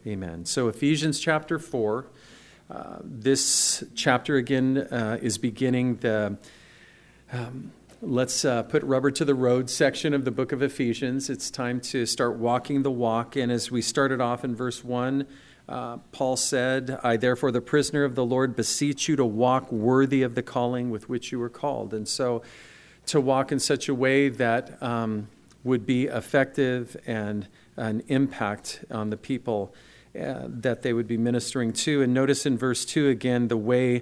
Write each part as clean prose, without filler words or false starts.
Amen. So Ephesians chapter 4, this chapter again is beginning the, let's put rubber to the road section of the book of Ephesians. It's time to start walking the walk. And as we started off in verse 1, Paul said, I therefore, the prisoner of the Lord, beseech you to walk worthy of the calling with which you were called. And so to walk in such a way that would be effective and an impact on the people that they would be ministering to. And notice in verse 2 again, the way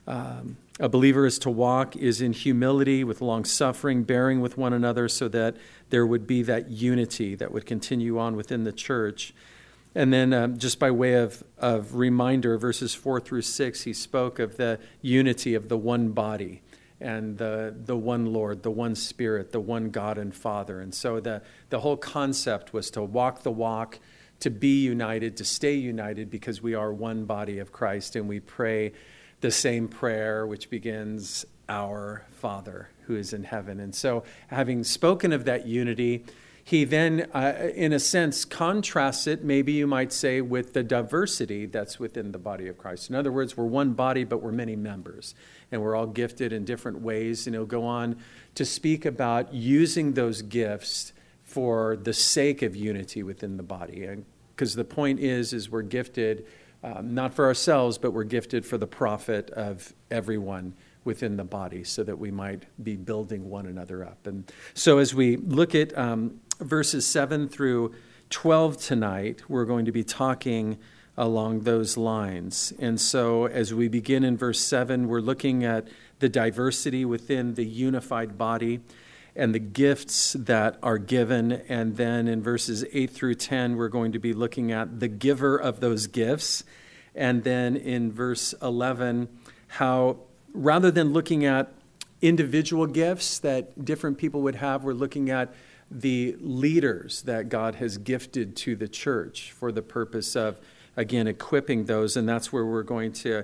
a believer is to walk is in humility, with long suffering, bearing with one another, so that there would be that unity that would continue on within the church. And then just by way of reminder, verses 4 through 6, he spoke of the unity of the one body and the one Lord, the one Spirit, the one God and Father. And so the whole concept was to walk the walk, to be united, to stay united, because we are one body of Christ, and we pray the same prayer, which begins, Our Father who is in heaven. And so having spoken of that unity, he then, in a sense, contrasts it, maybe you might say, with the diversity that's within the body of Christ. In other words, we're one body, but we're many members, and we're all gifted in different ways. And he'll go on to speak about using those gifts for the sake of unity within the body. And because the point is we're gifted not for ourselves, but we're gifted for the profit of everyone within the body, so that we might be building one another up. And so as we look at verses 7 through 12 tonight, we're going to be talking along those lines. And so as we begin in verse 7, we're looking at the diversity within the unified body and the gifts that are given. And then in verses 8 through 10, we're going to be looking at the giver of those gifts. And then in verse 11, how rather than looking at individual gifts that different people would have, we're looking at the leaders that God has gifted to the church for the purpose of, again, equipping those. And that's where we're going to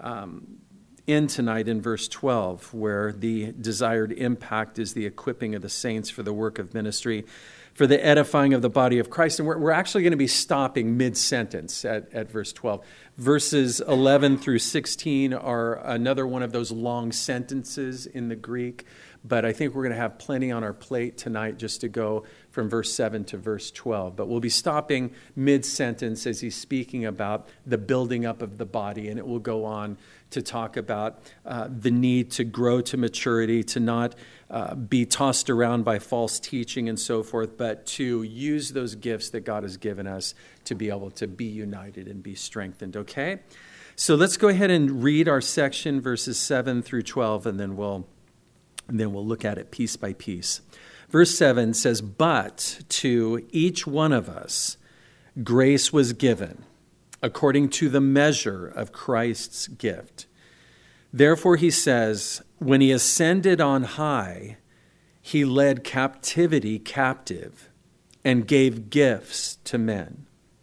end tonight in verse 12, where the desired impact is the equipping of the saints for the work of ministry, for the edifying of the body of Christ. And we're actually going to be stopping mid-sentence at verse 12. Verses 11 through 16 are another one of those long sentences in the Greek, but I think we're going to have plenty on our plate tonight just to go from verse 7 to verse 12. But we'll be stopping mid-sentence as he's speaking about the building up of the body, and it will go on to talk about the need to grow to maturity, to not be tossed around by false teaching and so forth, but to use those gifts that God has given us to be able to be united and be strengthened, okay? So let's go ahead and read our section, verses 7 through 12, and then we'll look at it piece by piece. Verse 7 says, But to each one of us grace was given, according to the measure of Christ's gift. Therefore, he says, when he ascended on high, he led captivity captive and gave gifts to men.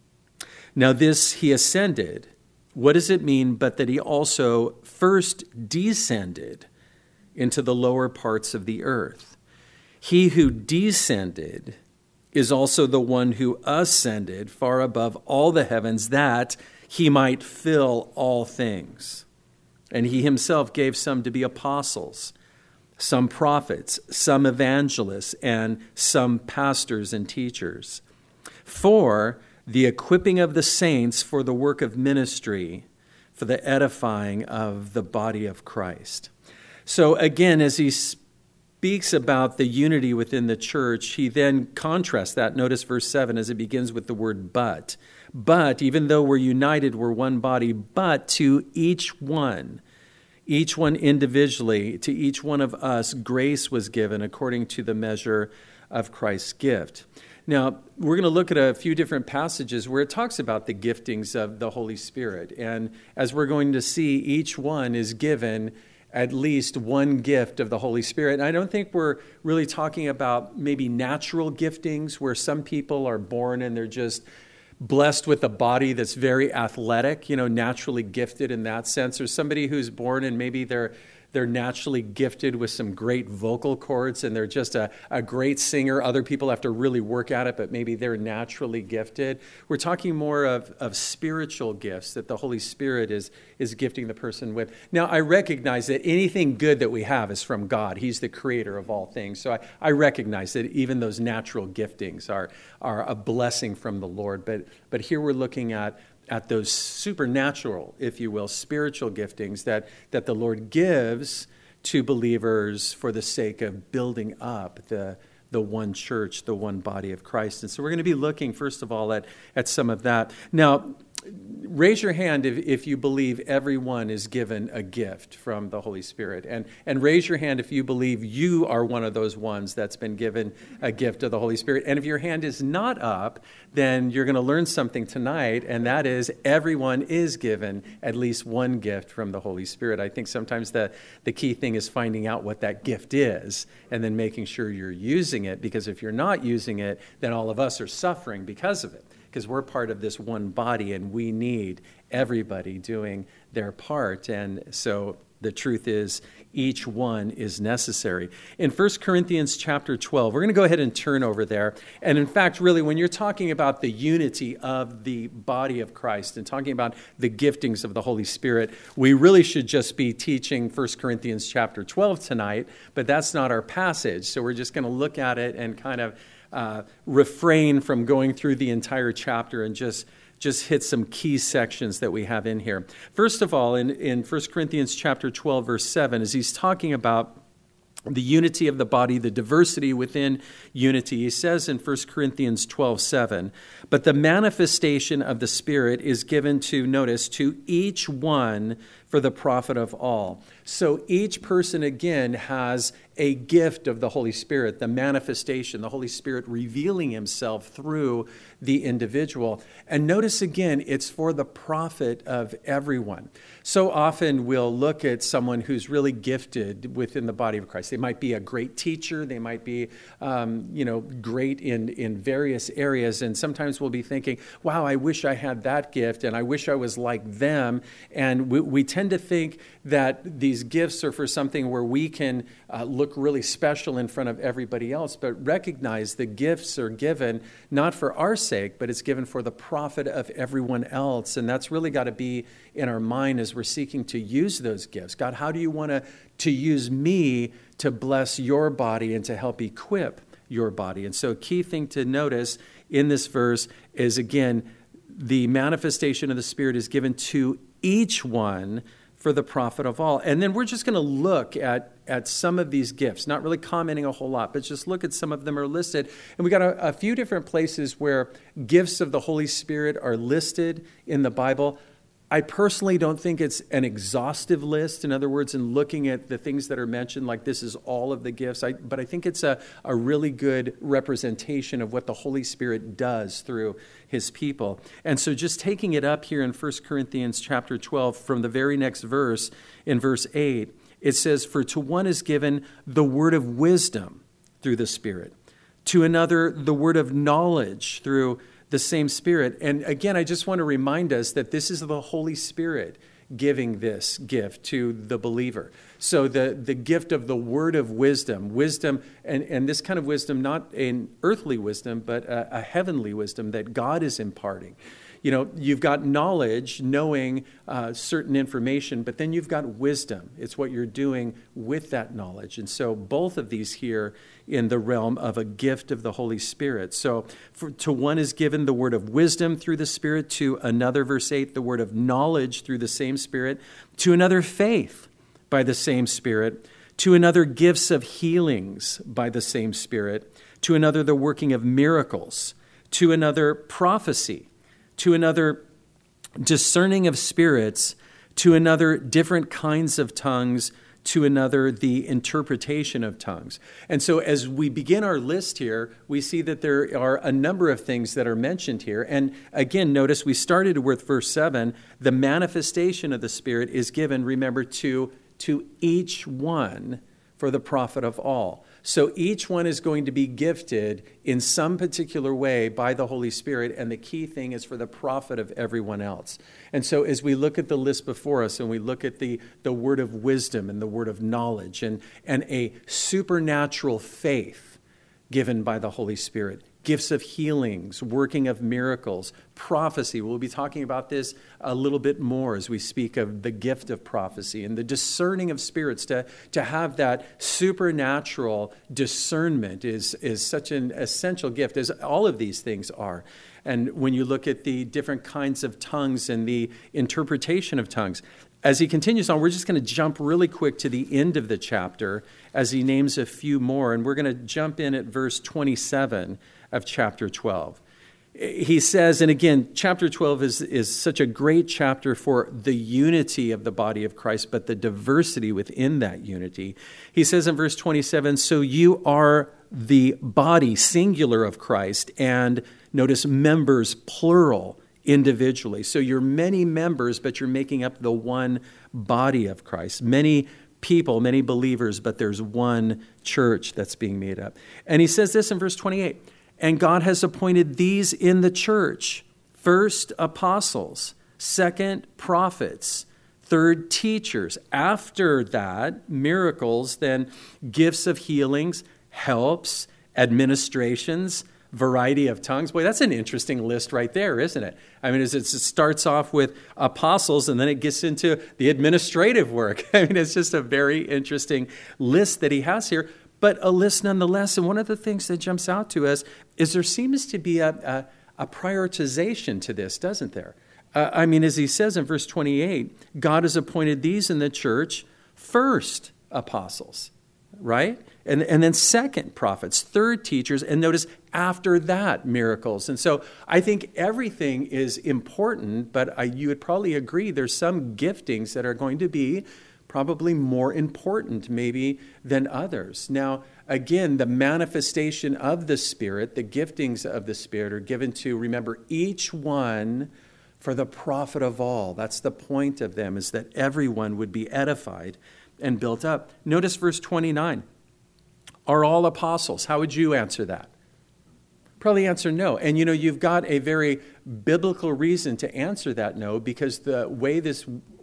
Now this he ascended, what does it mean but that he also first descended into the lower parts of the earth? He who descended is also the one who ascended far above all the heavens, that he might fill all things. And he himself gave some to be apostles, some prophets, some evangelists, and some pastors and teachers, for the equipping of the saints for the work of ministry, for the edifying of the body of Christ. So again, as he speaks about the unity within the church, he then contrasts that. Notice verse 7 as it begins with the word but. But even though we're united, we're one body, but to each one individually, to each one of us, grace was given according to the measure of Christ's gift. Now, we're going to look at a few different passages where it talks about the giftings of the Holy Spirit. And as we're going to see, each one is given at least one gift of the Holy Spirit. And I don't think we're really talking about maybe natural giftings where some people are born and they're just blessed with a body that's very athletic, naturally gifted in that sense, or somebody who's born and maybe they're naturally gifted with some great vocal cords and they're just a great singer. Other people have to really work at it, but maybe they're naturally gifted. We're talking more of spiritual gifts that the Holy Spirit is gifting the person with. Now, I recognize that anything good that we have is from God. He's the creator of all things. So I recognize that even those natural giftings are a blessing from the Lord. But here we're looking at those supernatural, if you will, spiritual giftings that the Lord gives to believers for the sake of building up the one church, the one body of Christ. And so we're going to be looking, first of all, at some of that. Now, raise your hand if you believe everyone is given a gift from the Holy Spirit. And raise your hand if you believe you are one of those ones that's been given a gift of the Holy Spirit. And if your hand is not up, then you're going to learn something tonight, and that is everyone is given at least one gift from the Holy Spirit. I think sometimes the key thing is finding out what that gift is and then making sure you're using it, because if you're not using it, then all of us are suffering because of it. Because we're part of this one body and we need everybody doing their part. And so the truth is each one is necessary. In 1 Corinthians chapter 12, we're going to go ahead and turn over there. And in fact, really, when you're talking about the unity of the body of Christ and talking about the giftings of the Holy Spirit, we really should just be teaching 1 Corinthians chapter 12 tonight, but that's not our passage. So we're just going to look at it and kind of refrain from going through the entire chapter and just hit some key sections that we have in here. First of all, in 1 Corinthians chapter 12, verse 7, as he's talking about the unity of the body, the diversity within unity, he says in 1 Corinthians 12:7, but the manifestation of the Spirit is given to, notice, to each one for the profit of all. So each person, again, has a gift of the Holy Spirit, the manifestation, the Holy Spirit revealing himself through the individual. And notice again, it's for the profit of everyone. So often we'll look at someone who's really gifted within the body of Christ. They might be a great teacher. They might be, great in various areas. And sometimes we'll be thinking, wow, I wish I had that gift and I wish I was like them. And we tend to think that these gifts are for something where we can look really special in front of everybody else, but recognize the gifts are given not for our sake, but it's given for the profit of everyone else. And that's really got to be in our mind as we're seeking to use those gifts. God, how do you want to use me to bless your body and to help equip your body? And so a key thing to notice in this verse is, again, the manifestation of the Spirit is given to each one for the profit of all. And then we're just going to look at some of these gifts, not really commenting a whole lot, but just look at some of them are listed. And we got a few different places where gifts of the Holy Spirit are listed in the Bible. I personally don't think it's an exhaustive list. In other words, in looking at the things that are mentioned, like this is all of the gifts. But I think it's a really good representation of what the Holy Spirit does through his people. And so just taking it up here in 1 Corinthians chapter 12, from the very next verse, in verse 8, it says, for to one is given the word of wisdom through the Spirit, to another the word of knowledge through the same Spirit. And again, I just want to remind us that this is the Holy Spirit giving this gift to the believer. So the gift of the word of wisdom, and this kind of wisdom, not an earthly wisdom, but a heavenly wisdom that God is imparting. You know, you've got knowledge, knowing certain information, but then you've got wisdom. It's what you're doing with that knowledge. And so both of these here in the realm of a gift of the Holy Spirit. So to one is given the word of wisdom through the Spirit, to another, verse 8, the word of knowledge through the same Spirit, to another faith by the same Spirit, to another gifts of healings by the same Spirit, to another the working of miracles, to another prophecy, to another discerning of spirits, to another different kinds of tongues, to another the interpretation of tongues. And so as we begin our list here, we see that there are a number of things that are mentioned here. And again, notice we started with verse 7. The manifestation of the Spirit is given, remember, to each one for the profit of all. So each one is going to be gifted in some particular way by the Holy Spirit, and the key thing is for the profit of everyone else. And so as we look at the list before us, and we look at the word of wisdom and the word of knowledge and a supernatural faith given by the Holy Spirit, gifts of healings, working of miracles, prophecy. We'll be talking about this a little bit more as we speak of the gift of prophecy and the discerning of spirits. To have that supernatural discernment is such an essential gift, as all of these things are. And when you look at the different kinds of tongues and the interpretation of tongues, as he continues on, we're just going to jump really quick to the end of the chapter as he names a few more. And we're going to jump in at verse 27 of chapter 12. He says, and again, chapter 12 is such a great chapter for the unity of the body of Christ, but the diversity within that unity. He says in verse 27, so you are the body, singular, of Christ, and notice members, plural, individually. So you're many members, but you're making up the one body of Christ. Many people, many believers, but there's one church that's being made up. And he says this in verse 28, and God has appointed these in the church: first, apostles; second, prophets; third, teachers. After that, miracles, then gifts of healings, helps, administrations, variety of tongues. Boy, that's an interesting list right there, isn't it? I mean, it starts off with apostles, and then it gets into the administrative work. I mean, it's just a very interesting list that he has here, but a list nonetheless. And one of the things that jumps out to us is there seems to be a prioritization to this, doesn't there? I mean, as he says in verse 28, God has appointed these in the church: first, apostles, right? And then second, prophets; third, teachers; and notice after that, miracles. And so I think everything is important, but you would probably agree there's some giftings that are going to be probably more important maybe than others. Now, again, the manifestation of the Spirit, the giftings of the Spirit are given to, remember, each one for the profit of all. That's the point of them, is that everyone would be edified and built up. Notice verse 29. Are all apostles? How would you answer that? Probably answer no. And you've got a very biblical reason to answer that no, because the way this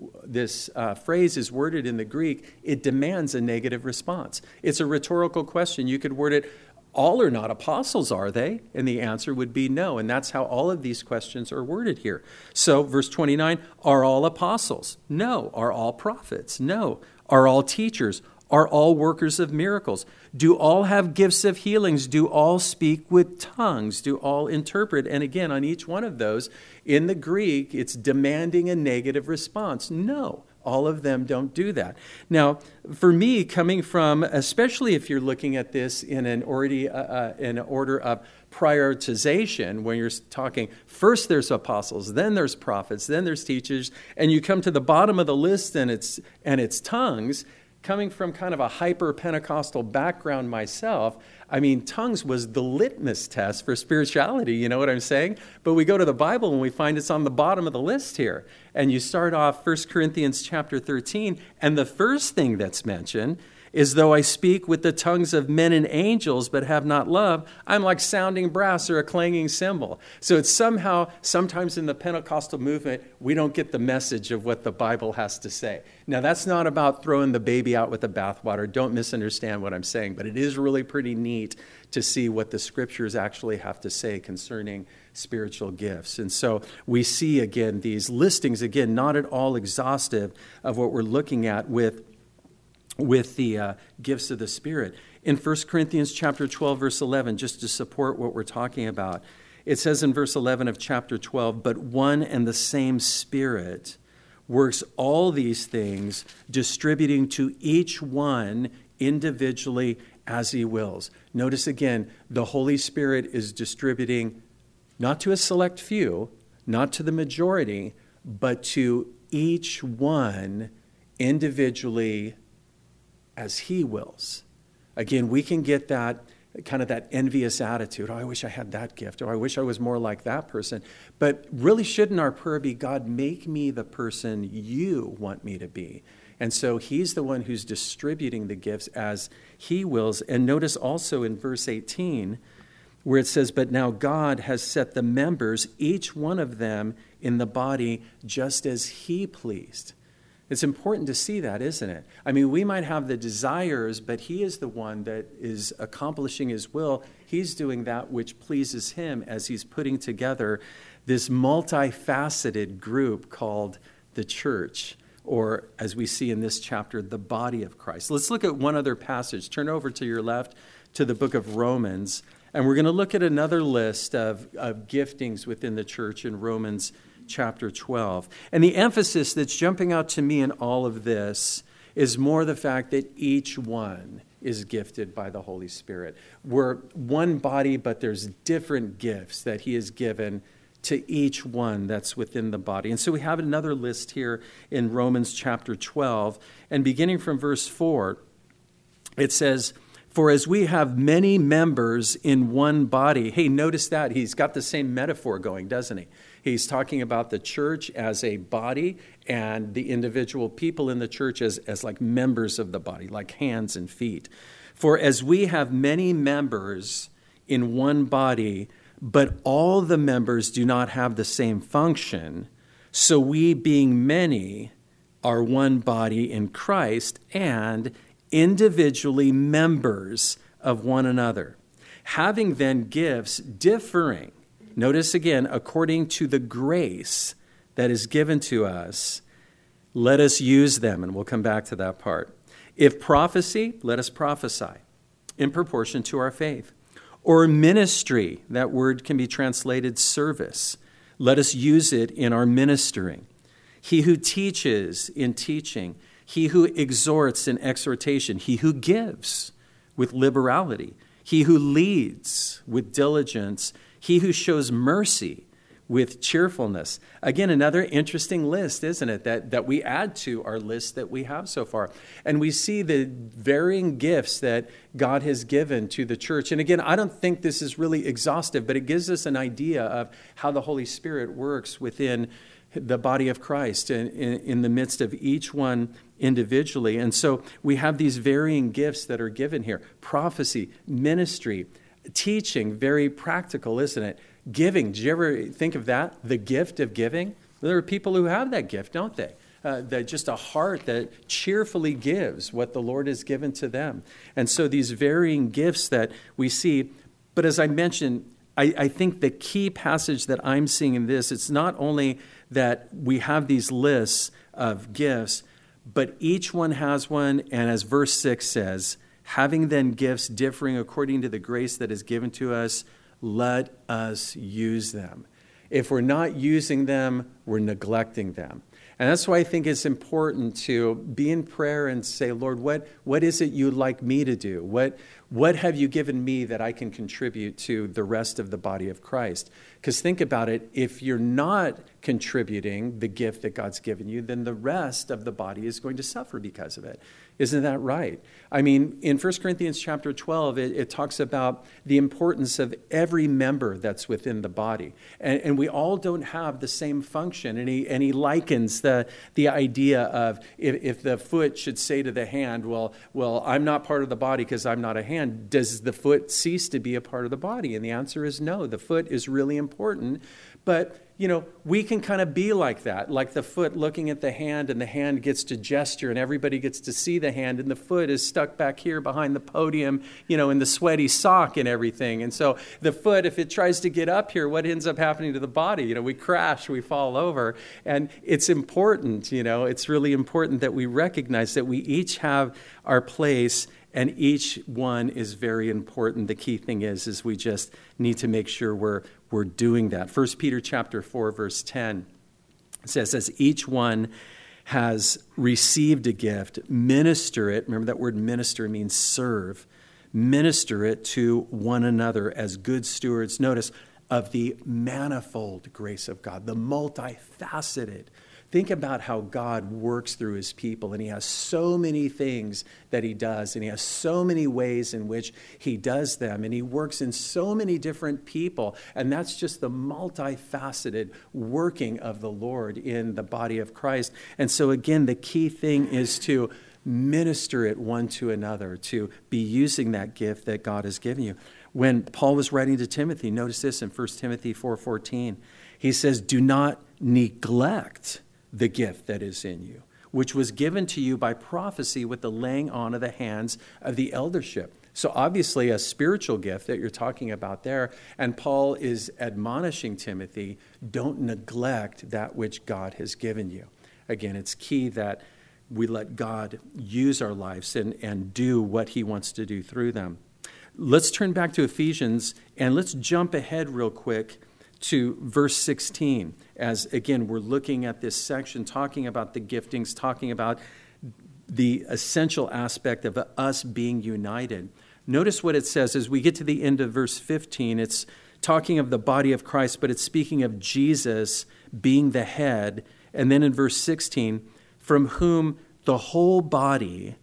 phrase is worded in the Greek, it demands a negative response. It's a rhetorical question. You could word it, all are not apostles, are they? And the answer would be no. And that's how all of these questions are worded here. So verse 29, are all apostles? No. Are all prophets? No. Are all teachers? Are all workers of miracles? Do all have gifts of healings? Do all speak with tongues? Do all interpret? And again, on each one of those, in the Greek, it's demanding a negative response. No, all of them don't do that. Now, for me, coming from, especially if you're looking at this in an order of prioritization, when you're talking, first there's apostles, then there's prophets, then there's teachers, and you come to the bottom of the list and it's tongues. Coming from kind of a hyper-Pentecostal background myself, I mean, tongues was the litmus test for spirituality, you know what I'm saying? But we go to the Bible and we find it's on the bottom of the list here. And you start off 1 Corinthians chapter 13, and the first thing that's mentioned is, though I speak with the tongues of men and angels but have not love, I'm like sounding brass or a clanging cymbal. So it's somehow, sometimes in the Pentecostal movement, we don't get the message of what the Bible has to say. Now, that's not about throwing the baby out with the bathwater. Don't misunderstand what I'm saying, but it is really pretty neat to see what the scriptures actually have to say concerning spiritual gifts. And so we see, again, these listings, again, not at all exhaustive of what we're looking at with the gifts of the Spirit. In 1 Corinthians chapter 12, verse 11, just to support what we're talking about, it says in verse 11 of chapter 12, but one and the same Spirit works all these things, distributing to each one individually as he wills. Notice again, the Holy Spirit is distributing not to a select few, not to the majority, but to each one individually as he wills. Again, we can get that kind of that envious attitude. Oh, I wish I had that gift. Or I wish I was more like that person. But really, shouldn't our prayer be, God, make me the person you want me to be? And so he's the one who's distributing the gifts as he wills. And notice also in verse 18 where it says, but now God has set the members, each one of them, in the body just as he pleased. It's important to see that, isn't it? I mean, we might have the desires, but he is the one that is accomplishing his will. He's doing that which pleases him as he's putting together this multifaceted group called the church, or as we see in this chapter, the body of Christ. Let's look at one other passage. Turn over to your left to the book of Romans, and we're going to look at another list of giftings within the church in Romans chapter 12. And the emphasis that's jumping out to me in all of this is more the fact that each one is gifted by the Holy Spirit. We're one body, but there's different gifts that he has given to each one that's within the body. And so we have another list here in Romans chapter 12. And beginning from verse 4, it says, for as we have many members in one body. Hey, notice that. He's got the same metaphor going, doesn't he? He's talking about the church as a body and the individual people in the church as like members of the body, like hands and feet. For as we have many members in one body, but all the members do not have the same function, so we, being many, are one body in Christ and individually members of one another. Having then gifts differing, notice again, according to the grace that is given to us, let us use them, and we'll come back to that part. If prophecy, let us prophesy in proportion to our faith. Or ministry, that word can be translated service. Let us use it in our ministering. He who teaches in teaching, he who exhorts in exhortation, he who gives with liberality, he who leads with diligence, he who shows mercy with cheerfulness. Again, another interesting list, isn't it, that we add to our list that we have so far. And we see the varying gifts that God has given to the church. And again, I don't think this is really exhaustive, but it gives us an idea of how the Holy Spirit works within the body of Christ and in the midst of each one individually. And so we have these varying gifts that are given here. Prophecy, ministry, teaching, very practical, isn't it? Giving, did you ever think of that? The gift of giving? There are people who have that gift, don't they? That just a heart that cheerfully gives what the Lord has given to them. And so these varying gifts that we see, but as I mentioned, I think the key passage that I'm seeing in this, it's not only that we have these lists of gifts, but each one has one, and as verse 6 says, having then gifts differing according to the grace that is given to us, let us use them. If we're not using them, we're neglecting them. And that's why I think it's important to be in prayer and say, Lord, what is it you'd like me to do? What have you given me that I can contribute to the rest of the body of Christ? Because think about it, if you're not contributing the gift that God's given you, then the rest of the body is going to suffer because of it. Isn't that right? I mean, in 1 Corinthians chapter 12, it talks about the importance of every member that's within the body. And we all don't have the same function. And he likens the idea of if the foot should say to the hand, well, I'm not part of the body because I'm not a hand, does the foot cease to be a part of the body? And the answer is no. The foot is really important. But, we can kind of be like that, like the foot looking at the hand, and the hand gets to gesture and everybody gets to see the hand, and the foot is stuck back here behind the podium, in the sweaty sock and everything. And so the foot, if it tries to get up here, what ends up happening to the body? We crash, we fall over. And it's important, it's really important that we recognize that we each have our place and each one is very important. The key thing is we just need to make sure we're doing that. 1 Peter chapter 4, verse 10 says, as each one has received a gift, minister it. Remember that word minister means serve. Minister it to one another as good stewards. Notice, of the manifold grace of God, the multifaceted Think about how God works through his people, and he has so many things that he does, and he has so many ways in which he does them, and he works in so many different people, and that's just the multifaceted working of the Lord in the body of Christ. And so again, the key thing is to minister it one to another, to be using that gift that God has given you. When Paul was writing to Timothy, notice this in 1 Timothy 4:14, he says, do not neglect the gift that is in you, which was given to you by prophecy with the laying on of the hands of the eldership. So obviously a spiritual gift that you're talking about there. And Paul is admonishing Timothy, don't neglect that which God has given you. Again, it's key that we let God use our lives and do what he wants to do through them. Let's turn back to Ephesians and let's jump ahead real quick to verse 16, as again, we're looking at this section, talking about the giftings, talking about the essential aspect of us being united. Notice what it says as we get to the end of verse 15. It's talking of the body of Christ, but it's speaking of Jesus being the head. And then in verse 16, from whom the whole body,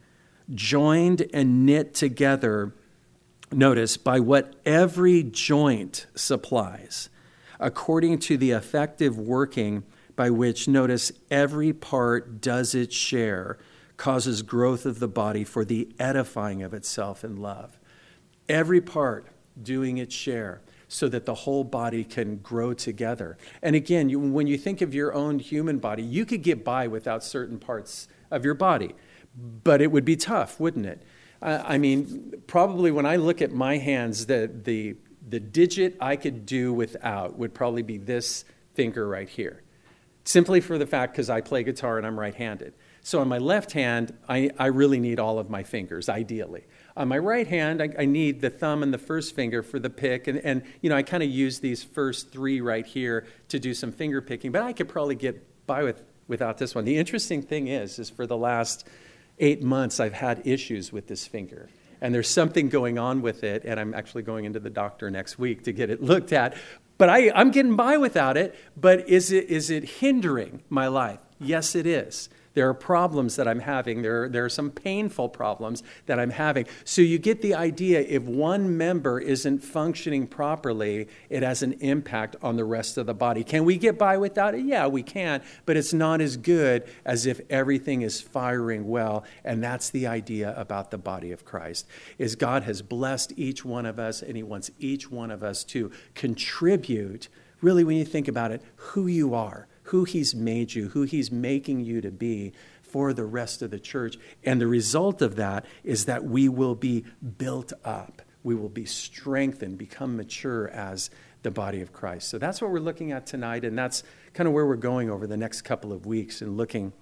joined and knit together, notice, by what every joint supplies, according to the effective working by which, notice, every part does its share, causes growth of the body for the edifying of itself in love. Every part doing its share so that the whole body can grow together. And again, when you think of your own human body, you could get by without certain parts of your body, but it would be tough, wouldn't it? I mean, probably when I look at my hands, the digit I could do without would probably be this finger right here. Simply for the fact because I play guitar and I'm right-handed. So on my left hand, I really need all of my fingers, ideally. On my right hand, I need the thumb and the first finger for the pick. And I kind of use these first three right here to do some finger picking. But I could probably get by without this one. The interesting thing is for the last 8 months, I've had issues with this finger. And there's something going on with it, and I'm actually going into the doctor next week to get it looked at. But I'm getting by without it, but is it hindering my life? Yes, it is. There are problems that I'm having. There are some painful problems that I'm having. So you get the idea, if one member isn't functioning properly, it has an impact on the rest of the body. Can we get by without it? Yeah, we can, but it's not as good as if everything is firing well. And that's the idea about the body of Christ, is God has blessed each one of us, and he wants each one of us to contribute, really, when you think about it, who you are, who he's made you, who he's making you to be for the rest of the church. And the result of that is that we will be built up. We will be strengthened, become mature as the body of Christ. So that's what we're looking at tonight, and that's kind of where we're going over the next couple of weeks and looking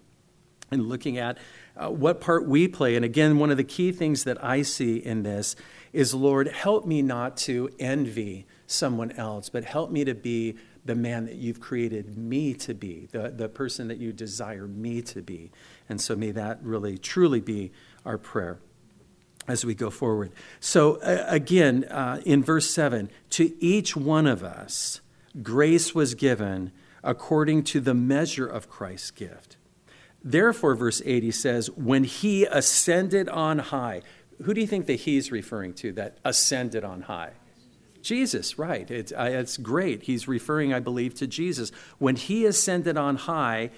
at what part we play. And again, one of the key things that I see in this is, Lord, help me not to envy someone else, but help me to be the man that you've created me to be, the person that you desire me to be. And so may that really, truly be our prayer as we go forward. So again, in verse 7, to each one of us, grace was given according to the measure of Christ's gift. Therefore, verse 8, he says, when he ascended on high. Who do you think that he's referring to, that ascended on high? Jesus, right. It's great. He's referring, I believe, to Jesus. When he ascended on high,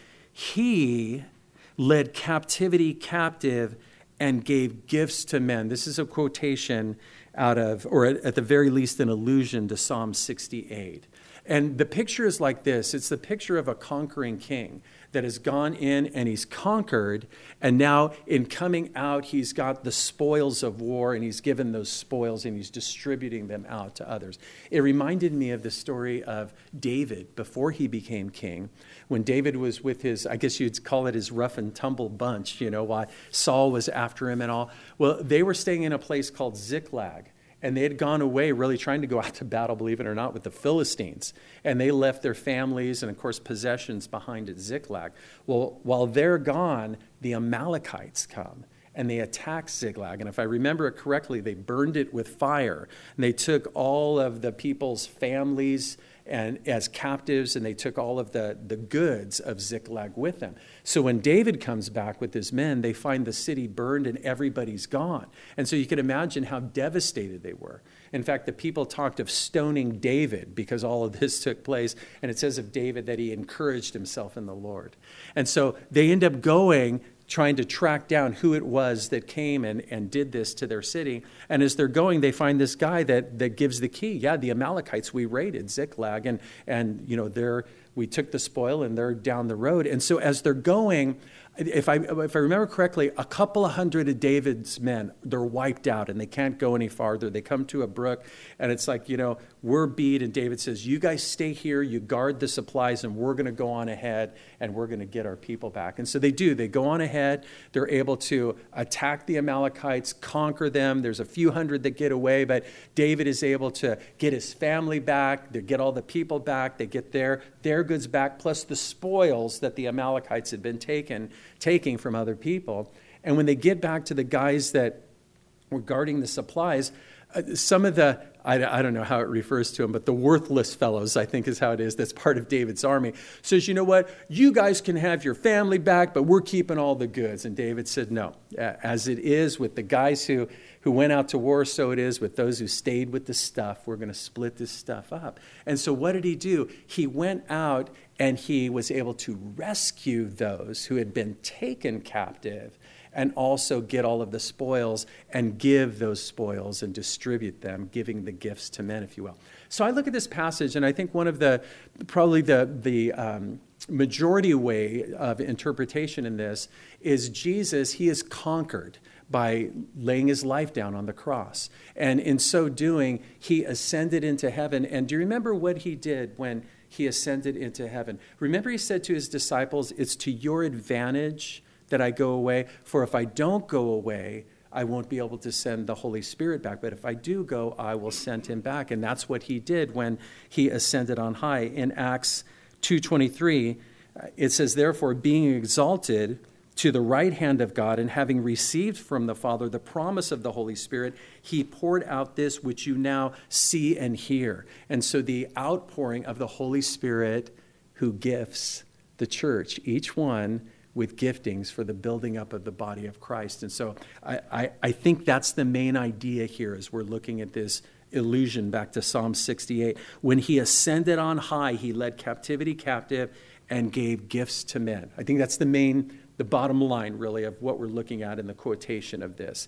he led captivity captive and gave gifts to men. This is a quotation out of, or at the very least, an allusion to Psalm 68. And the picture is like this. It's the picture of a conquering king that has gone in and he's conquered. And now in coming out, he's got the spoils of war, and he's given those spoils and he's distributing them out to others. It reminded me of the story of David before he became king. When David was with his, I guess you'd call it his rough and tumble bunch, why Saul was after him and all. Well, they were staying in a place called Ziklag. And they had gone away really trying to go out to battle, believe it or not, with the Philistines. And they left their families and, of course, possessions behind at Ziklag. Well, while they're gone, the Amalekites come and they attack Ziklag. And if I remember it correctly, they burned it with fire. And they took all of the people's families and as captives, and they took all of the goods of Ziklag with them. So when David comes back with his men, they find the city burned and everybody's gone. And so you can imagine how devastated they were. In fact, the people talked of stoning David because all of this took place. And it says of David that he encouraged himself in the Lord. And so they end up going, trying to track down who it was that came and did this to their city. And as they're going, they find this guy that gives the key. Yeah, the Amalekites, we raided Ziklag, and we took the spoil, and they're down the road. And so as they're going, if I remember correctly, a couple of hundred of David's men, they're wiped out and they can't go any farther. They come to a brook, and it's like, we're beat, and David says, you guys stay here, you guard the supplies, and we're going to go on ahead, and we're going to get our people back. And so they do. They go on ahead. They're able to attack the Amalekites, conquer them. There's a few hundred that get away, but David is able to get his family back. They get all the people back. They get their goods back, plus the spoils that the Amalekites had been taking from other people. And when they get back to the guys that were guarding the supplies, some of the, I don't know how it refers to them, but the worthless fellows, I think is how it is, that's part of David's army, says, you know what, you guys can have your family back, but we're keeping all the goods. And David said, no, as it is with the guys who went out to war, so it is with those who stayed with the stuff. We're going to split this stuff up. And so what did he do? He went out and he was able to rescue those who had been taken captive, and also get all of the spoils and give those spoils and distribute them, giving the gifts to men, if you will. So I look at this passage, and I think one of the majority way of interpretation in this is Jesus, he is conquered by laying his life down on the cross. And in so doing, he ascended into heaven. And do you remember what he did when he ascended into heaven? Remember, he said to his disciples, it's to your advantage that I go away, for if I don't go away, I won't be able to send the Holy Spirit back. But if I do go, I will send him back. And that's what he did when he ascended on high. In Acts 2:23, it says, therefore, being exalted to the right hand of God, and having received from the Father the promise of the Holy Spirit, he poured out this which you now see and hear. And so the outpouring of the Holy Spirit, who gifts the church, each one with giftings for the building up of the body of Christ. And so I think that's the main idea here as we're looking at this allusion back to Psalm 68. When he ascended on high, he led captivity captive and gave gifts to men. I think that's the bottom line, really, of what we're looking at in the quotation of this.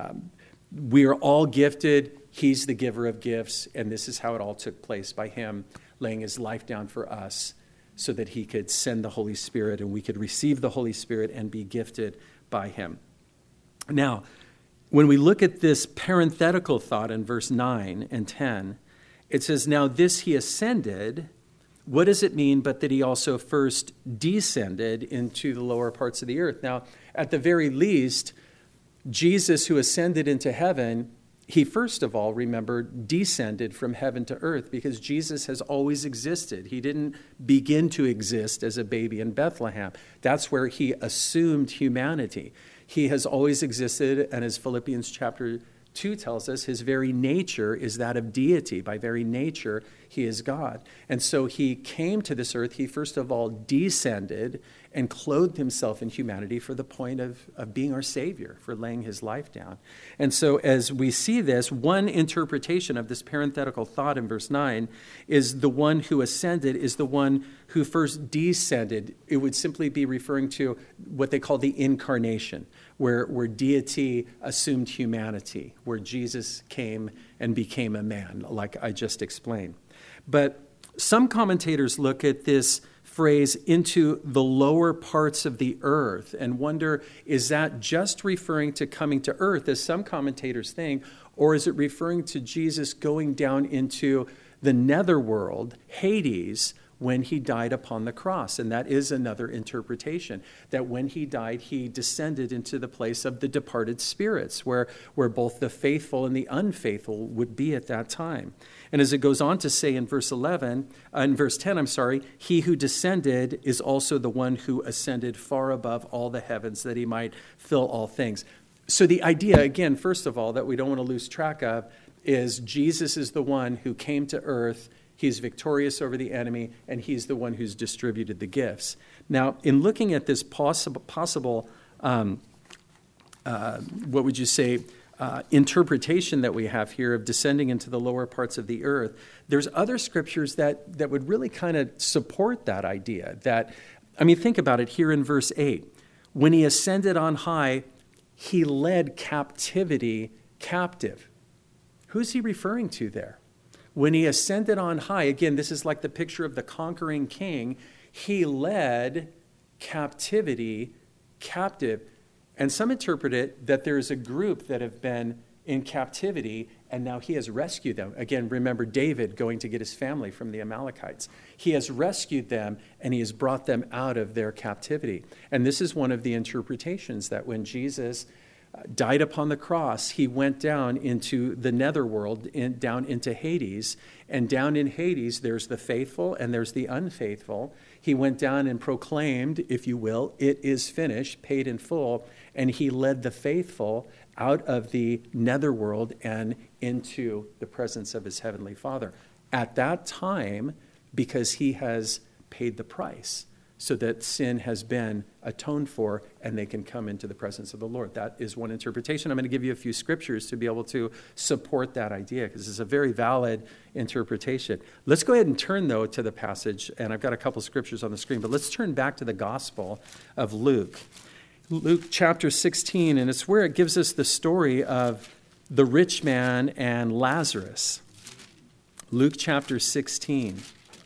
We are all gifted. He's the giver of gifts, and this is how it all took place, by him laying his life down for us, so that he could send the Holy Spirit and we could receive the Holy Spirit and be gifted by him. Now, when we look at this parenthetical thought in verse 9 and 10, it says, now this he ascended. What does it mean but that he also first descended into the lower parts of the earth? Now, at the very least, Jesus, who ascended into heaven, he first of all, remember, descended from heaven to earth, because Jesus has always existed. He didn't begin to exist as a baby in Bethlehem. That's where he assumed humanity. He has always existed, and as Philippians chapter 2 tells us, his very nature is that of deity. By very nature, he is God. And so he came to this earth. He first of all descended and clothed himself in humanity for the point of being our Savior, for laying his life down. And so as we see this, one interpretation of this parenthetical thought in verse 9 is the one who ascended is the one who first descended. It would simply be referring to what they call the incarnation, where deity assumed humanity, where Jesus came and became a man, like I just explained. But some commentators look at this phrase into the lower parts of the earth and wonder, is that just referring to coming to earth, as some commentators think, or is it referring to Jesus going down into the netherworld, Hades, when he died upon the cross? And that is another interpretation, that when he died, he descended into the place of the departed spirits, where both the faithful and the unfaithful would be at that time. And as it goes on to say in verse 10, he who descended is also the one who ascended far above all the heavens, that he might fill all things. So the idea, again, first of all, that we don't want to lose track of, is Jesus is the one who came to earth. He's victorious over the enemy, and he's the one who's distributed the gifts. Now, in looking at this possible what would you say, interpretation that we have here of descending into the lower parts of the earth, there's other scriptures that would really kind of support that idea. Think about it here in verse 8. When he ascended on high, he led captivity captive. Who's he referring to there? When he ascended on high, again, this is like the picture of the conquering king, he led captivity captive. And some interpret it that there is a group that have been in captivity, and now he has rescued them. Again, remember David going to get his family from the Amalekites. He has rescued them, and he has brought them out of their captivity. And this is one of the interpretations, that when Jesus died upon the cross, he went down into the netherworld, down into Hades. And down in Hades, there's the faithful and there's the unfaithful. He went down and proclaimed, if you will, it is finished, paid in full. And he led the faithful out of the netherworld and into the presence of his heavenly Father. At that time, because he has paid the price, so that sin has been atoned for, and they can come into the presence of the Lord. That is one interpretation. I'm going to give you a few scriptures to be able to support that idea, because it's a very valid interpretation. Let's go ahead and turn, though, to the passage, and I've got a couple scriptures on the screen, but let's turn back to the Gospel of Luke. Luke chapter 16, and it's where it gives us the story of the rich man and Lazarus. Luke chapter 16.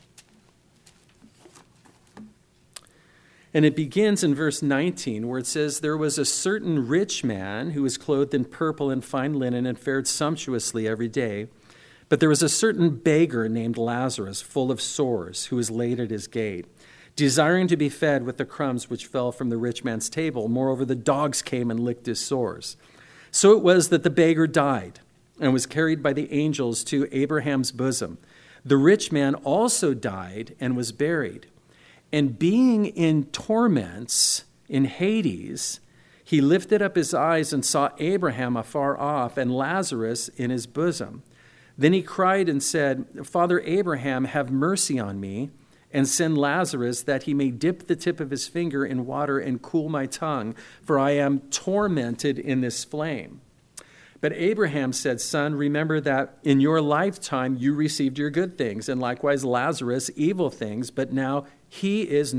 And it begins in verse 19, where it says, "There was a certain rich man who was clothed in purple and fine linen and fared sumptuously every day. But there was a certain beggar named Lazarus, full of sores, who was laid at his gate, desiring to be fed with the crumbs which fell from the rich man's table. Moreover, the dogs came and licked his sores. So it was that the beggar died and was carried by the angels to Abraham's bosom. The rich man also died and was buried. And being in torments in Hades, he lifted up his eyes and saw Abraham afar off and Lazarus in his bosom. Then he cried and said, 'Father Abraham, have mercy on me, and send Lazarus that he may dip the tip of his finger in water and cool my tongue, for I am tormented in this flame.' But Abraham said, 'Son, remember that in your lifetime you received your good things, and likewise Lazarus evil things, but now he is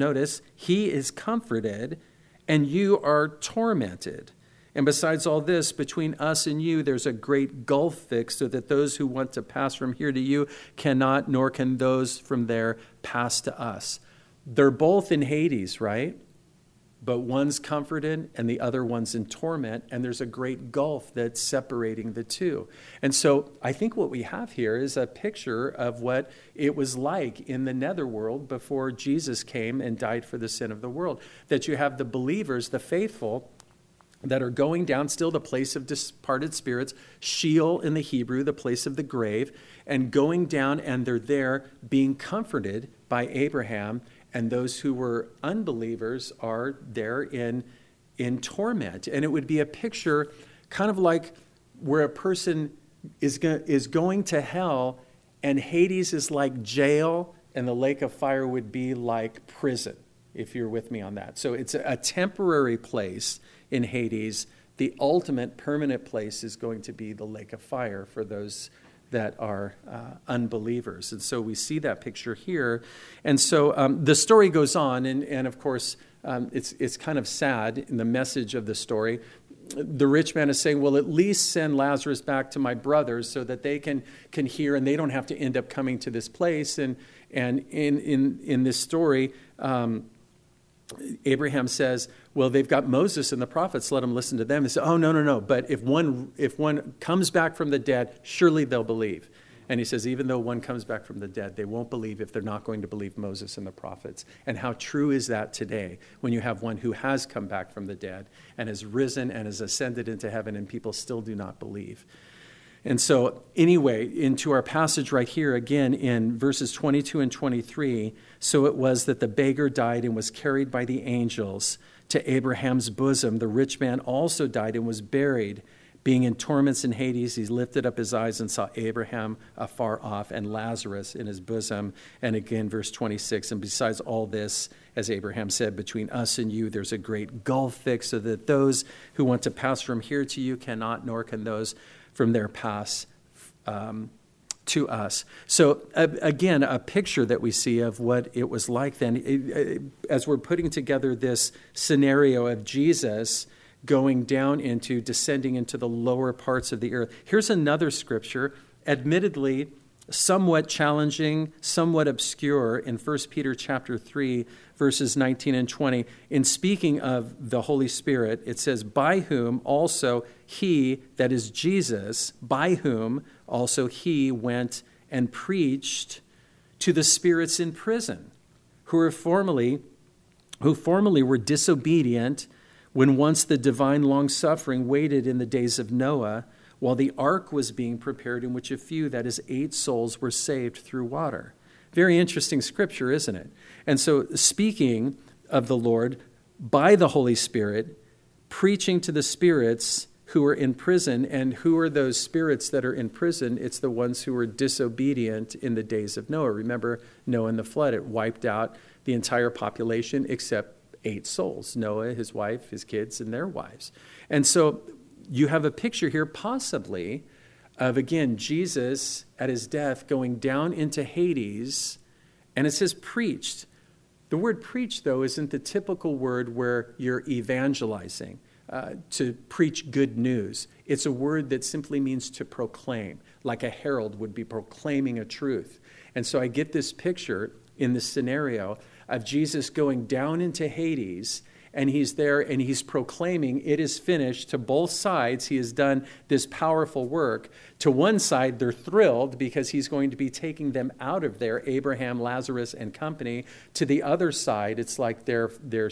comforted, and you are tormented. And besides all this, between us and you, there's a great gulf fixed, so that those who want to pass from here to you cannot, nor can those from there pass to us.'" They're both in Hades, right? But one's comforted and the other one's in torment, and there's a great gulf that's separating the two. And so I think what we have here is a picture of what it was like in the netherworld before Jesus came and died for the sin of the world. That you have the believers, the faithful, that are going down still the place of departed spirits, Sheol in the Hebrew, the place of the grave, and going down, and they're there being comforted by Abraham. And those who were unbelievers are there in torment. And it would be a picture kind of like where a person is going to hell, and Hades is like jail, and the lake of fire would be like prison, if you're with me on that. So it's a temporary place in Hades. The ultimate permanent place is going to be the lake of fire for those that are unbelievers. And so we see that picture here. And so the story goes on, and of course, it's kind of sad in the message of the story. The rich man is saying, well, at least send Lazarus back to my brothers so that they can hear, and they don't have to end up coming to this place. And in this story, Abraham says, well, they've got Moses and the prophets, let them listen to them. He said, oh, no. But if one comes back from the dead, surely they'll believe. And he says, even though one comes back from the dead, they won't believe if they're not going to believe Moses and the prophets. And how true is that today when you have one who has come back from the dead and has risen and has ascended into heaven, and people still do not believe? And so anyway, into our passage right here, again in verses 22 and 23, so it was that the beggar died and was carried by the angels to Abraham's bosom. The rich man also died and was buried. Being in torments in Hades, he lifted up his eyes and saw Abraham afar off and Lazarus in his bosom. And again, verse 26, and besides all this, as Abraham said, between us and you, there's a great gulf fixed, so that those who want to pass from here to you cannot, nor can those from there pass to us. So again, a picture that we see of what it was like then, as we're putting together this scenario of Jesus descending into the lower parts of the earth. Here's another scripture, admittedly somewhat challenging, somewhat obscure, in 1 Peter chapter 3, verses 19 and 20. In speaking of the Holy Spirit, it says, by whom also he, that is Jesus, by whom also he went and preached to the spirits in prison, who formerly were disobedient, when once the divine long-suffering waited in the days of Noah, while the ark was being prepared, in which a few, that is 8 souls, were saved through water. Very interesting scripture, isn't it? And so speaking of the Lord by the Holy Spirit, preaching to the spirits who are in prison. And who are those spirits that are in prison? It's the ones who were disobedient in the days of Noah. Remember Noah and the flood. It wiped out the entire population except 8 souls, Noah, his wife, his kids, and their wives. And so you have a picture here possibly of, again, Jesus at his death going down into Hades, and it says preached. The word preach, though, isn't the typical word where you're evangelizing, to preach good news. It's a word that simply means to proclaim, like a herald would be proclaiming a truth. And so I get this picture in this scenario of Jesus going down into Hades, and he's there and he's proclaiming it is finished to both sides. He has done this powerful work. To one side, they're thrilled because he's going to be taking them out of there, Abraham, Lazarus, and company. To the other side, it's like their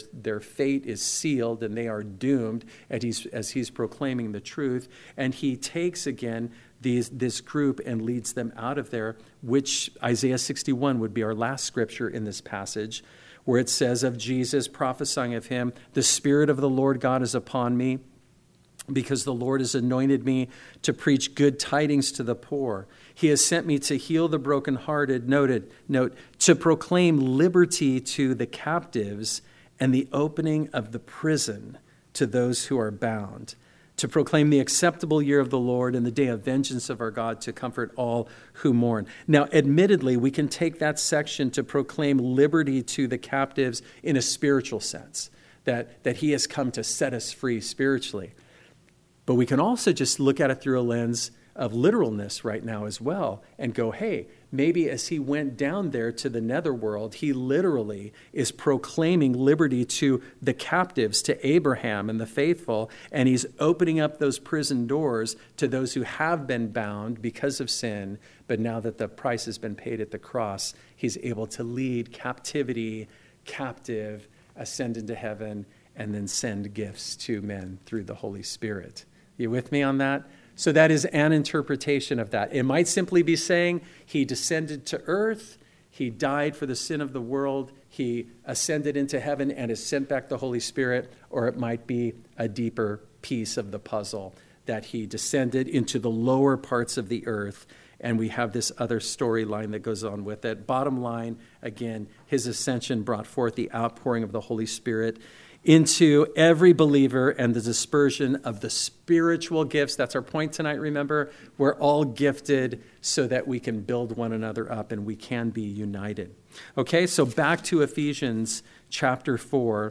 fate is sealed and they are doomed as he's proclaiming the truth. And he takes again this group and leads them out of there, which Isaiah 61 would be our last scripture in this passage, where it says of Jesus, prophesying of him, the Spirit of the Lord God is upon me, because the Lord has anointed me to preach good tidings to the poor. He has sent me to heal the brokenhearted, note, to proclaim liberty to the captives and the opening of the prison to those who are bound, to proclaim the acceptable year of the Lord and the day of vengeance of our God, to comfort all who mourn. Now, admittedly, we can take that section to proclaim liberty to the captives in a spiritual sense, that he has come to set us free spiritually. But we can also just look at it through a lens of literalness right now as well and go, hey, maybe as he went down there to the netherworld, he literally is proclaiming liberty to the captives, to Abraham and the faithful, and he's opening up those prison doors to those who have been bound because of sin, but now that the price has been paid at the cross, he's able to lead captivity captive, ascend into heaven, and then send gifts to men through the Holy Spirit. You with me on that? So that is an interpretation of that. It might simply be saying he descended to earth, he died for the sin of the world, he ascended into heaven and has sent back the Holy Spirit, or it might be a deeper piece of the puzzle, that he descended into the lower parts of the earth, and we have this other storyline that goes on with it. Bottom line, again, his ascension brought forth the outpouring of the Holy Spirit into every believer and the dispersion of the spiritual gifts. That's our point tonight, remember? We're all gifted so that we can build one another up and we can be united. Okay, so back to Ephesians chapter 4.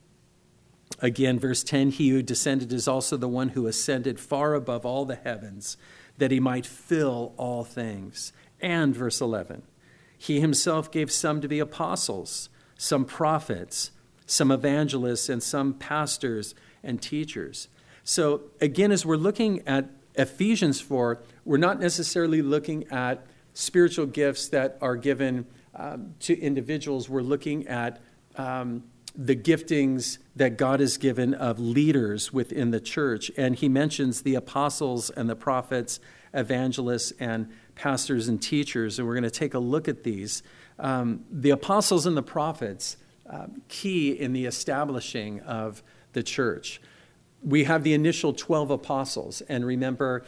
Again, verse 10, he who descended is also the one who ascended far above all the heavens, that he might fill all things. And verse 11, he himself gave some to be apostles, some prophets, some evangelists, and some pastors and teachers. So again, as we're looking at Ephesians 4, we're not necessarily looking at spiritual gifts that are given to individuals. We're looking at the giftings that God has given of leaders within the church. And he mentions the apostles and the prophets, evangelists, and pastors and teachers. And we're going to take a look at these. The apostles and the prophets, key in the establishing of the church. We have the initial 12 apostles. And remember,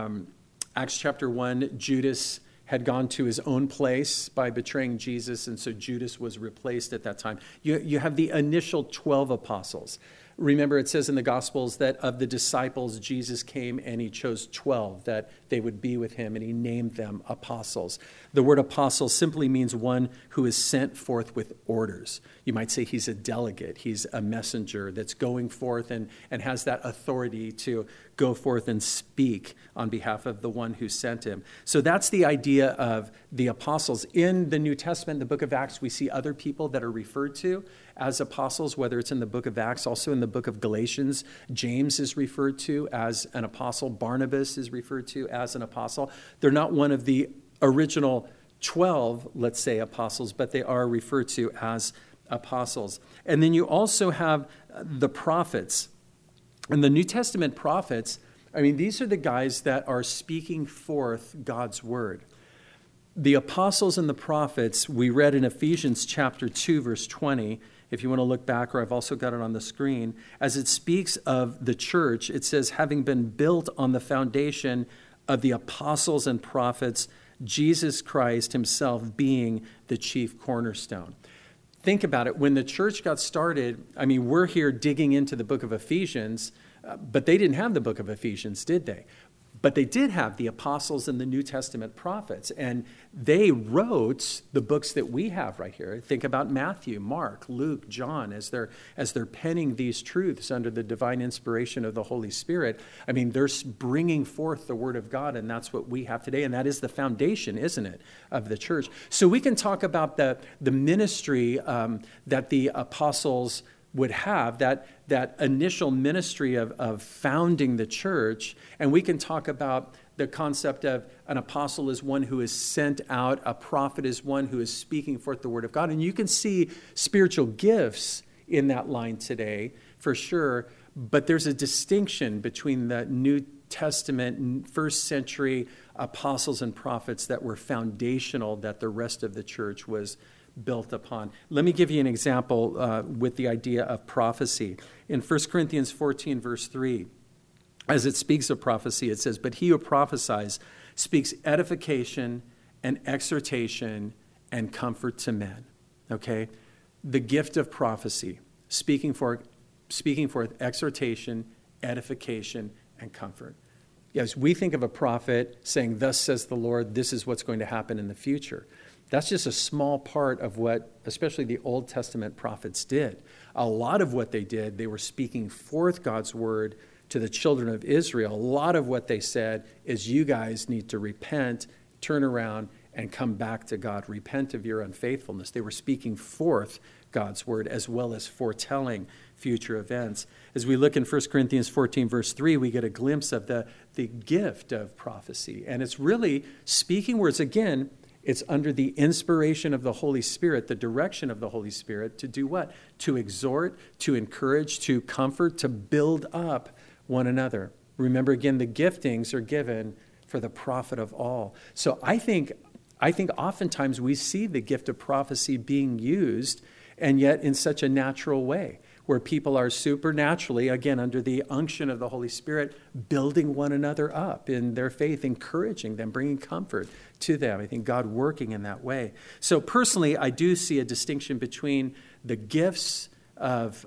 Acts chapter 1, Judas had gone to his own place by betraying Jesus, and so Judas was replaced at that time. You have the initial 12 apostles. Remember, it says in the Gospels that of the disciples, Jesus came and he chose 12 that they would be with him, and he named them apostles. The word apostle simply means one who is sent forth with orders. You might say he's a delegate. He's a messenger that's going forth and has that authority to go forth and speak on behalf of the one who sent him. So that's the idea of the apostles. In the New Testament, in the book of Acts, we see other people that are referred to as apostles, whether it's in the book of Acts, also in the book of Galatians. James is referred to as an apostle. Barnabas is referred to as an apostle. They're not one of the original 12, let's say, apostles, but they are referred to as apostles. And then you also have the prophets. And the New Testament prophets, I mean, these are the guys that are speaking forth God's word. The apostles and the prophets, we read in Ephesians chapter 2, verse 20, if you want to look back, or I've also got it on the screen, as it speaks of the church, it says, having been built on the foundation of the apostles and prophets, Jesus Christ himself being the chief cornerstone. Think about it. When the church got started, I mean, we're here digging into the book of Ephesians, but they didn't have the book of Ephesians, did they? But they did have the apostles and the New Testament prophets, and they wrote the books that we have right here. Think about Matthew, Mark, Luke, John, as they're penning these truths under the divine inspiration of the Holy Spirit. I mean, they're bringing forth the Word of God, and that's what we have today, and that is the foundation, isn't it, of the church. So we can talk about the ministry that the apostles would have, that initial ministry of founding the church. And we can talk about the concept of an apostle is one who is sent out, a prophet is one who is speaking forth the word of God. And you can see spiritual gifts in that line today, for sure. But there's a distinction between the New Testament, first century apostles and prophets that were foundational, that the rest of the church was built upon. Let me give you an example with the idea of prophecy. In 1 Corinthians 14, verse 3, as it speaks of prophecy, it says, but he who prophesies speaks edification and exhortation and comfort to men. Okay? The gift of prophecy, speaking forth exhortation, edification, and comfort. Yes, we think of a prophet saying, thus says the Lord, this is what's going to happen in the future. That's just a small part of what, especially the Old Testament prophets did. A lot of what they did, they were speaking forth God's word to the children of Israel. A lot of what they said is, you guys need to repent, turn around, and come back to God. Repent of your unfaithfulness. They were speaking forth God's word as well as foretelling future events. As we look in 1 Corinthians 14, verse 3, we get a glimpse of the gift of prophecy. And it's really speaking words. Again, it's under the inspiration of the Holy Spirit, the direction of the Holy Spirit, to do what? To exhort, to encourage, to comfort, to build up one another. Remember, again, the giftings are given for the profit of all. So I think oftentimes we see the gift of prophecy being used, and yet in such a natural way, where people are supernaturally, again, under the unction of the Holy Spirit, building one another up in their faith, encouraging them, bringing comfort to them. I think God working in that way. So personally, I do see a distinction between the gifts of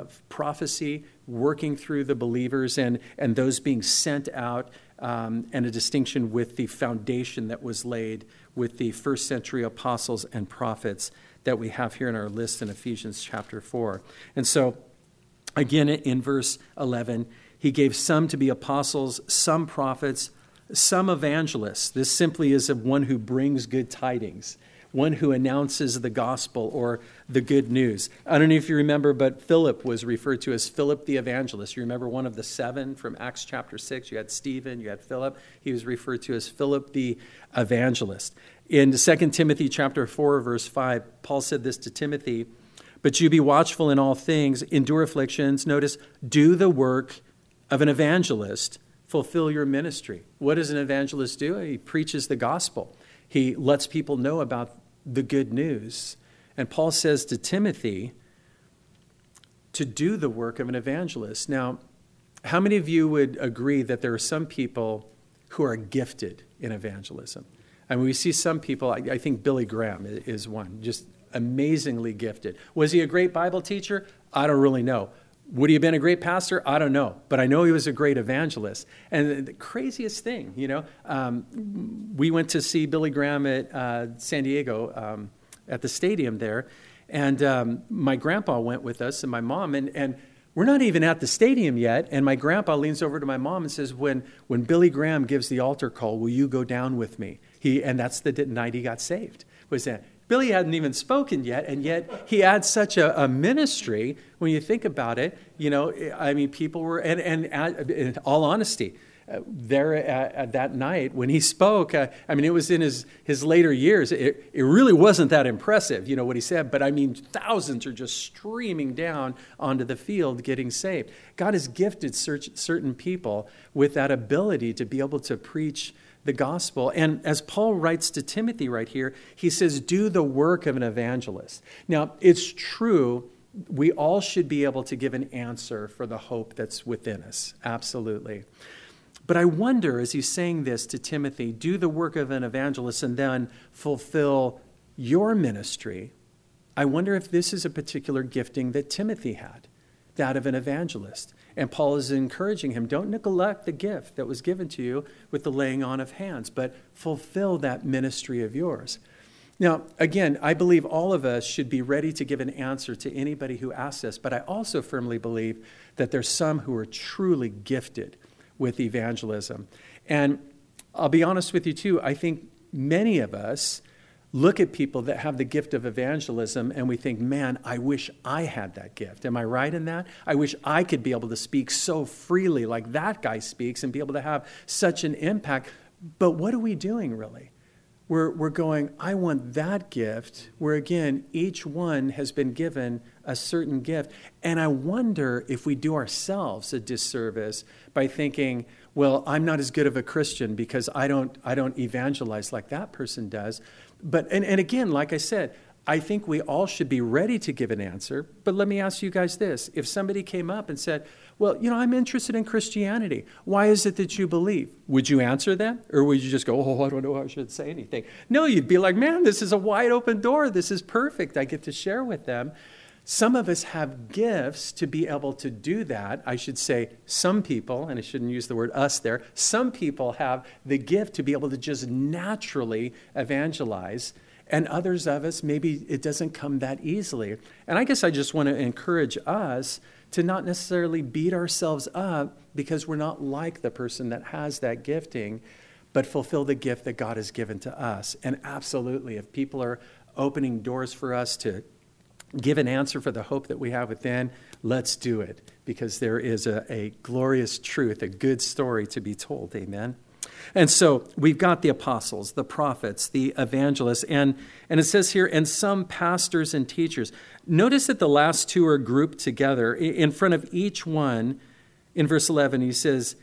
prophecy working through the believers and those being sent out, and a distinction with the foundation that was laid with the first century apostles and prophets that we have here in our list in Ephesians chapter 4. And so, again, in verse 11, he gave some to be apostles, some prophets, some evangelists. This simply is of one who brings good tidings, one who announces the gospel or the good news. I don't know if you remember, but Philip was referred to as Philip the evangelist. You remember one of the seven from Acts chapter 6? You had Stephen, you had Philip. He was referred to as Philip the evangelist. In 2 Timothy chapter 4, verse 5, Paul said this to Timothy, but you be watchful in all things, endure afflictions. Notice, do the work of an evangelist, fulfill your ministry. What does an evangelist do? He preaches the gospel. He lets people know about the good news. And Paul says to Timothy to do the work of an evangelist. Now, How many of you would agree that there are some people who are gifted in evangelism? I mean, we see some people, I think Billy Graham is one, just amazingly gifted. Was he a great Bible teacher? I don't really know. Would he have been a great pastor? I don't know. But I know he was a great evangelist. And the craziest thing, we went to see Billy Graham at San Diego at the stadium there. And my grandpa went with us and my mom. And we're not even at the stadium yet. And my grandpa leans over to my mom and says, when Billy Graham gives the altar call, will you go down with me? And that's the night he got saved. Was that Billy hadn't even spoken yet, and yet he had such a ministry. When you think about it, people were, and in all honesty, there at that night when he spoke, it was in his later years. It really wasn't that impressive, what he said. But thousands are just streaming down onto the field getting saved. God has gifted certain people with that ability to be able to preach the gospel. And as Paul writes to Timothy right here, he says, do the work of an evangelist. Now, it's true, we all should be able to give an answer for the hope that's within us. Absolutely. But I wonder, as he's saying this to Timothy, do the work of an evangelist and then fulfill your ministry. I wonder if this is a particular gifting that Timothy had, that of an evangelist. And Paul is encouraging him, don't neglect the gift that was given to you with the laying on of hands, but fulfill that ministry of yours. Now, again, I believe all of us should be ready to give an answer to anybody who asks us, but I also firmly believe that there's some who are truly gifted with evangelism. And I'll be honest with you too, I think many of us look at people that have the gift of evangelism and we think, man, I wish I had that gift. Am I right in that? I wish I could be able to speak so freely like that guy speaks and be able to have such an impact. But what are we doing really? We're going, I want that gift, where again, each one has been given a certain gift. And I wonder if we do ourselves a disservice by thinking, well, I'm not as good of a Christian because I don't evangelize like that person does. But and again, like I said, I think we all should be ready to give an answer. But let me ask you guys this. If somebody came up and said, well, I'm interested in Christianity. Why is it that you believe? Would you answer them? Or would you just go, I don't know how I should say anything? No, you'd be like, man, this is a wide open door. This is perfect. I get to share with them. Some of us have gifts to be able to do that. I should say some people, and I shouldn't use the word us there, some people have the gift to be able to just naturally evangelize. And others of us, maybe it doesn't come that easily. And I guess I just want to encourage us to not necessarily beat ourselves up because we're not like the person that has that gifting, but fulfill the gift that God has given to us. And absolutely, if people are opening doors for us to give an answer for the hope that we have within, let's do it, because there is a glorious truth, a good story to be told. Amen. And so we've got the apostles, the prophets, the evangelists, and it says here, and some pastors and teachers. Notice that the last two are grouped together. In front of each one, in verse 11, he says,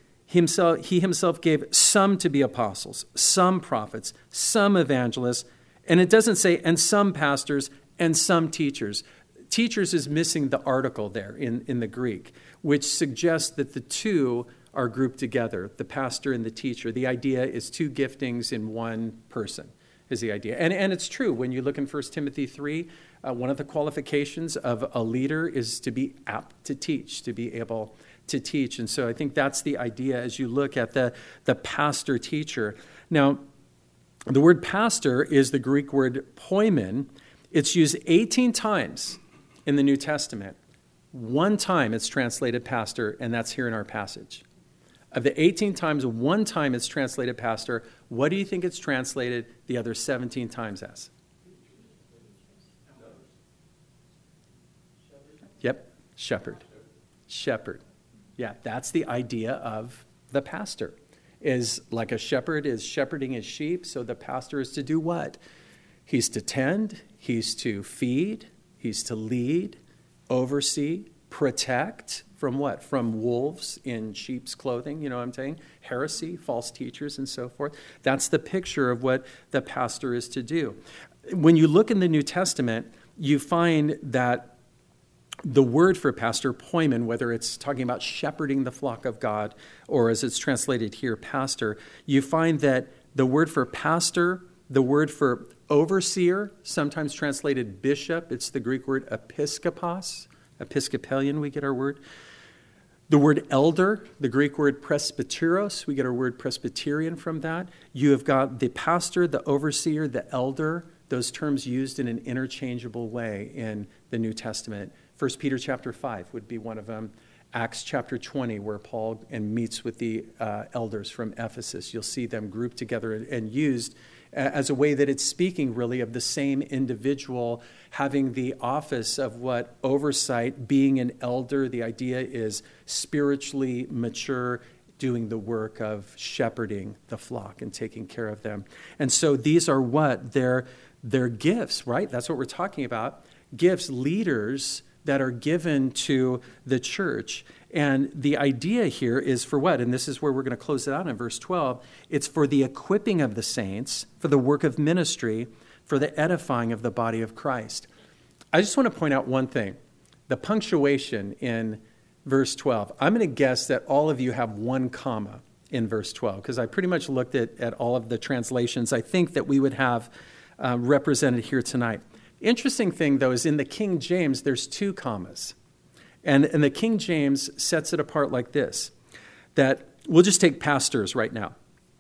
he himself gave some to be apostles, some prophets, some evangelists, and it doesn't say, and some pastors and some teachers. Teachers is missing the article there in the Greek, which suggests that the two are grouped together, the pastor and the teacher. The idea is two giftings in one person is the idea. And it's true. When you look in 1 Timothy 3, one of the qualifications of a leader is to be apt to teach, to be able to teach. And so I think that's the idea as you look at the pastor-teacher. Now, the word pastor is the Greek word poimen. It's used 18 times in the New Testament. One time it's translated pastor, and that's here in our passage. Of the 18 times, one time it's translated pastor. What do you think it's translated the other 17 times as? Yep, shepherd. Shepherd. Yeah, that's the idea of the pastor. Is like a shepherd is shepherding his sheep, so the pastor is to do what? He's to tend, he's to feed, he's to lead, oversee, protect from what? From wolves in sheep's clothing, you know what I'm saying? Heresy, false teachers, and so forth. That's the picture of what the pastor is to do. When you look in the New Testament, you find that The word for pastor, poimen, whether it's talking about shepherding the flock of God or as it's translated here, pastor, you find that the word for pastor, the word for overseer, sometimes translated bishop, it's the Greek word episkopos, Episcopalian, we get our word. The word elder, the Greek word presbyteros, we get our word Presbyterian from that. You have got the pastor, the overseer, the elder, those terms used in an interchangeable way in the New Testament. 1 Peter chapter 5 would be one of them. Acts chapter 20, where Paul meets with the elders from Ephesus. You'll see them grouped together and used as a way that it's speaking really of the same individual having the office of what oversight, being an elder. The idea is spiritually mature, doing the work of shepherding the flock and taking care of them. And so these are what? They're gifts, right? That's what we're talking about. Gifts, leaders that are given to the church. And the idea here is for what? And this is where we're going to close it out in verse 12. It's for the equipping of the saints, for the work of ministry, for the edifying of the body of Christ. I just want to point out one thing. The punctuation in verse 12. I'm going to guess that all of you have one comma in verse 12, because I pretty much looked at all of the translations I think that we would have represented here tonight. Interesting thing, though, is in the King James, there's 2 commas. And the King James sets it apart like this, that we'll just take pastors right now.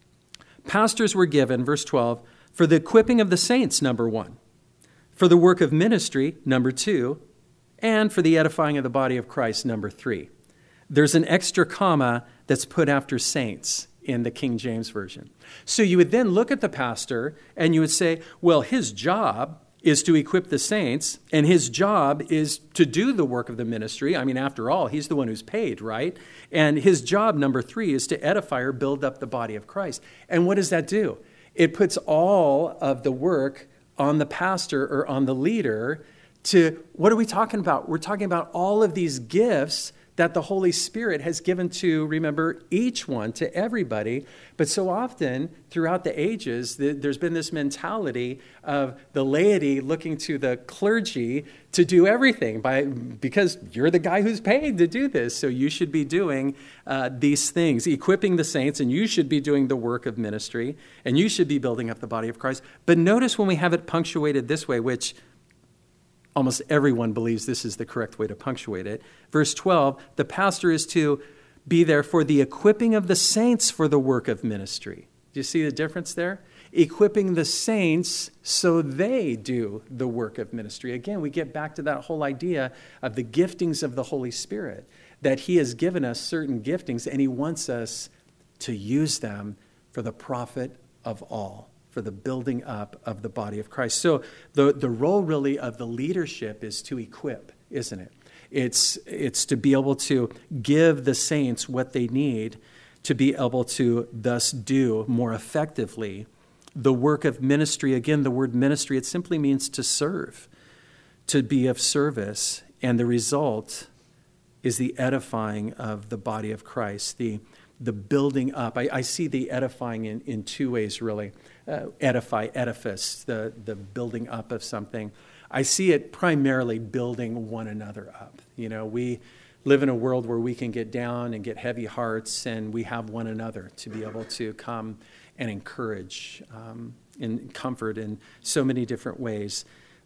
Pastors were given, verse 12, for the equipping of the saints, number 1, for the work of ministry, number 2, and for the edifying of the body of Christ, number 3. There's an extra comma that's put after saints in the King James Version. So you would then look at the pastor and you would say, well, his job is to equip the saints, and his job is to do the work of the ministry. I mean, after all, he's the one who's paid, right? And his job, number 3, is to edify or build up the body of Christ. And what does that do? It puts all of the work on the pastor or on the leader to, what are we talking about? We're talking about all of these gifts that the Holy Spirit has given to, remember, each one, to everybody. But so often throughout the ages, there's been this mentality of the laity looking to the clergy to do everything because you're the guy who's paid to do this. So you should be doing these things, equipping the saints, and you should be doing the work of ministry, and you should be building up the body of Christ. But notice when we have it punctuated this way, which almost everyone believes this is the correct way to punctuate it. Verse 12, the pastor is to be there for the equipping of the saints for the work of ministry. Do you see the difference there? Equipping the saints so they do the work of ministry. Again, we get back to that whole idea of the giftings of the Holy Spirit, that he has given us certain giftings and he wants us to use them for the profit of all, for the building up of the body of Christ. So the role really of the leadership is to equip, isn't it? It's to be able to give the saints what they need to be able to thus do more effectively the work of ministry. Again, the word ministry, it simply means to serve, to be of service. And the result is the edifying of the body of Christ, the building up. I see the edifying in 2 ways, really. Edify, edifice, the building up of something. I see it primarily building one another up. You know, we live in a world where we can get down and get heavy hearts, and we have one another to be able to come and encourage and comfort in so many different ways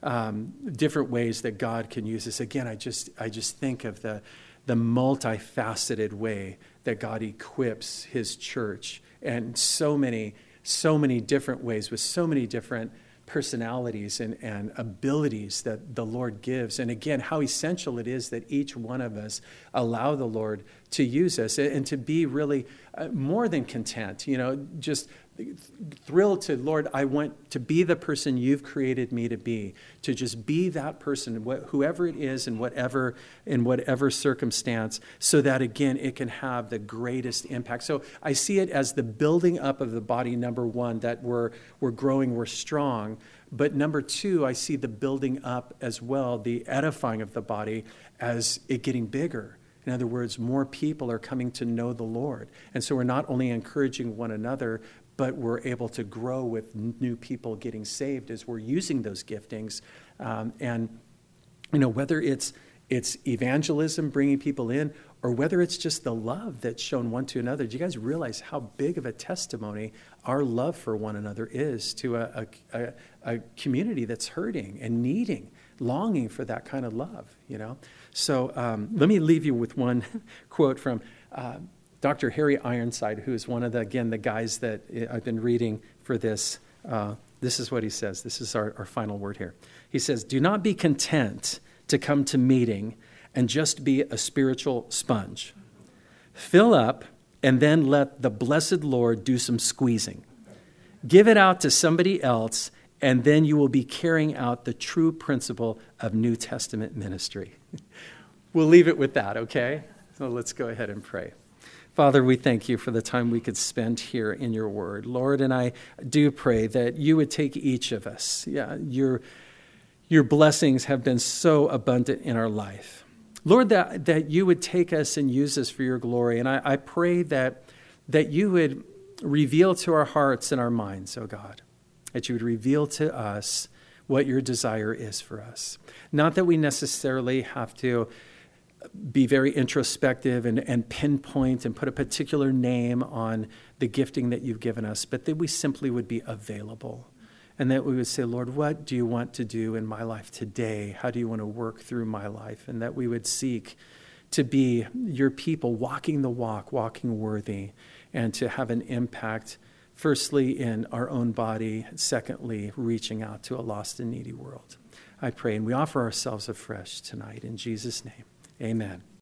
that God can use us. Again, I just think of the multifaceted way that God equips his church, and so many different ways with so many different personalities and abilities that the Lord gives. And again, how essential it is that each one of us allow the Lord to use us and to be really more than content, just thrilled to, Lord, I want to be the person you've created me to be, to just be that person, whoever it is in whatever circumstance, so that, again, it can have the greatest impact. So I see it as the building up of the body, number 1, that we're growing, we're strong. But number 2, I see the building up as well, the edifying of the body as it getting bigger. In other words, more people are coming to know the Lord. And so we're not only encouraging one another, but we're able to grow with new people getting saved as we're using those giftings. And whether it's it's evangelism, bringing people in, or whether it's just the love that's shown one to another. Do you guys realize how big of a testimony our love for one another is to a community that's hurting and needing, longing for that kind of love, you know? So let me leave you with one quote from Dr. Harry Ironside, who is one of the guys that I've been reading for this. This is what he says. This is our final word here. He says, "Do not be content to come to meeting and just be a spiritual sponge. Fill up and then let the blessed Lord do some squeezing. Give it out to somebody else, and then you will be carrying out the true principle of New Testament ministry." We'll leave it with that, okay? So let's go ahead and pray. Father, we thank you for the time we could spend here in your word. Lord, and I do pray that you would take each of us. Yeah, your blessings have been so abundant in our life. Lord, that you would take us and use us for your glory. And I pray that you would reveal to our hearts and our minds, oh God, that you would reveal to us what your desire is for us. Not that we necessarily have to be very introspective and pinpoint and put a particular name on the gifting that you've given us, but that we simply would be available. And that we would say, Lord, what do you want to do in my life today? How do you want to work through my life? And that we would seek to be your people, walking the walk, walking worthy, and to have an impact, firstly, in our own body, secondly, reaching out to a lost and needy world. I pray, and we offer ourselves afresh tonight in Jesus' name. Amen.